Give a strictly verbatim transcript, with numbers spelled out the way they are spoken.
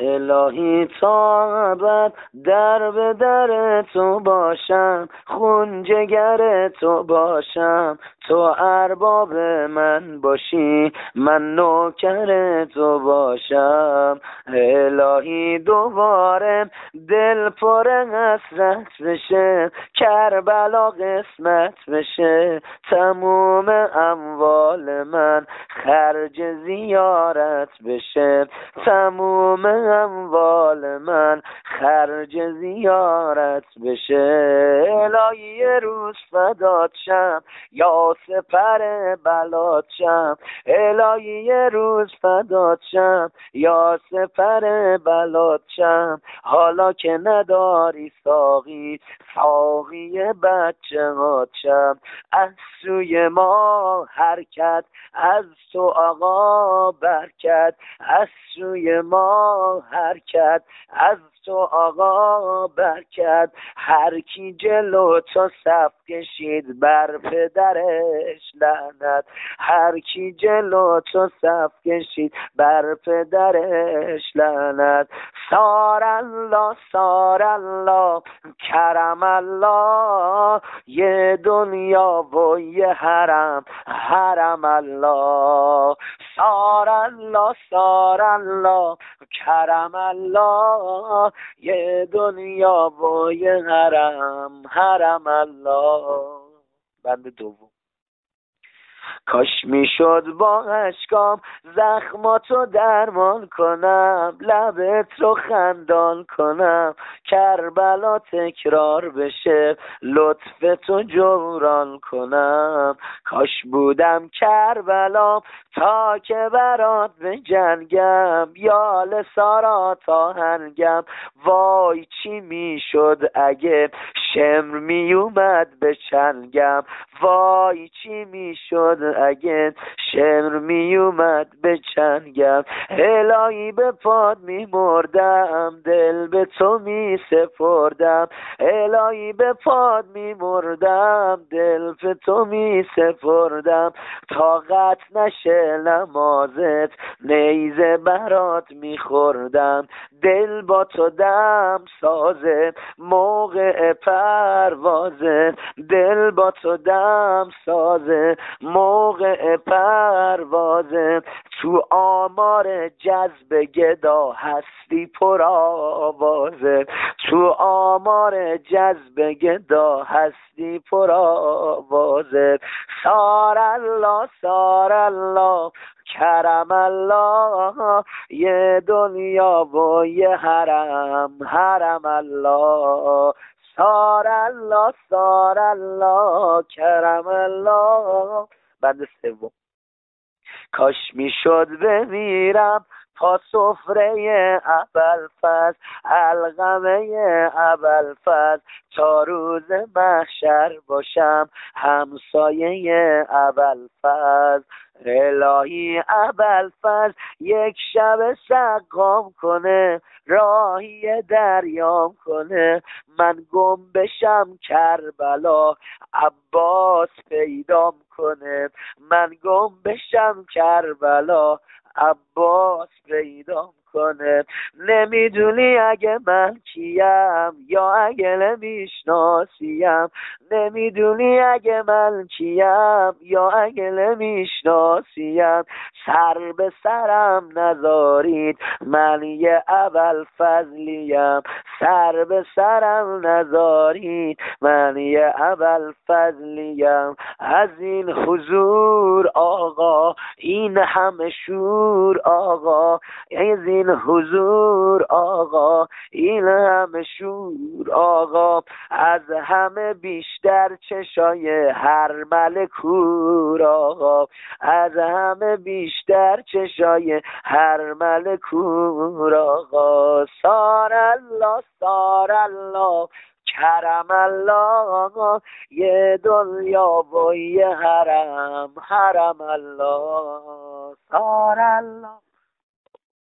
الهی تا ابد در به در تو باشم، خون جگر تو باشم، تو ارباب من باشی من نوکر تو باشم. الهی دوباره دل پر حسرت بشه، کربلا قسمت بشه، تموم اموال من خرج زیارت بشه، تموم اموال من خرج زیارت بشه. الهی یه روز فدات شم یا سپر بلات شم، الهی یه روز فدات شم یا سپر بلات شم. حالا که نداری ساقی، ساقی بچه هات شم. از سوی ما حرکت، از تو آقا برکت، از سوی ما حرکت، از تو آقا برکت. هر کی جلو تو صف کشید بر پدرش لعنت، هر کی جلو تو صف کشید بر پدرش لعنت. سار الله سار الله کرم الله، یه دنیا و یه حرم حرم الله. سار الله سار الله کرم الله، یه دنیا و یه حرم حرم الله. بند دوم. کاش میشد با اشکام زخماتو درمان کنم، لبت رو خندان کنم، کربلا تکرار بشه، لطف تو جوران کنم. کاش بودم کربلا تا که برات بجنگم، یال سارا تا هنگم. وای چی میشد اگه شمر میومد به چنگم، وای چی میشد اگه شمر میومد به چنگم. الهی به پاد میمردم، دل به تو میسپردم، الهی به پاد میمردم، دل به تو میسپردم. طاقت نشه نمازت، نیزه برات میخوردم، دل با تو دم سازه، موقع پروازه، دل با تو دم سازه، موقع پروازه. تو آمار جذب گدا هستی پر آوازه، تو آمار جذب گدا هستی پر آوازه. سار الله سار الله کرم الله، یه دنیا و یه حرم حرم الله. سار الله سار الله کرم الله. بند سوم. کاش میشد بمیرم تا سفره ابوالفضل، علقمه ابوالفضل، تا روز محشر باشم همسایه ابوالفضل. الهی ابوالفضل یک شب سقام کنه، راهی دریام کنه، من گم بشم کربلا عباس پیدام کنه، من گم بشم کربلا عباس پیدام کنه. نمیدونی اگه من کیم یا اگه نمیشناسیم، نمیدونی اگه من کیم یا اگه نمیشناسیم. سر به سرم نذارید من یه ابوالفضلیم، سر به سرم نذارید من یه ابوالفضلیم. از این حضور آقا این همه شور آقا، از این حضور آقا این همه شور آقا. از همه بیشتر چشای هر ملکور آقا، از همه بیشتر چشای هر ملکور آقا. سار الله سار الله کرم الله، یه دنیا و یه حرم حرم الله. سار الله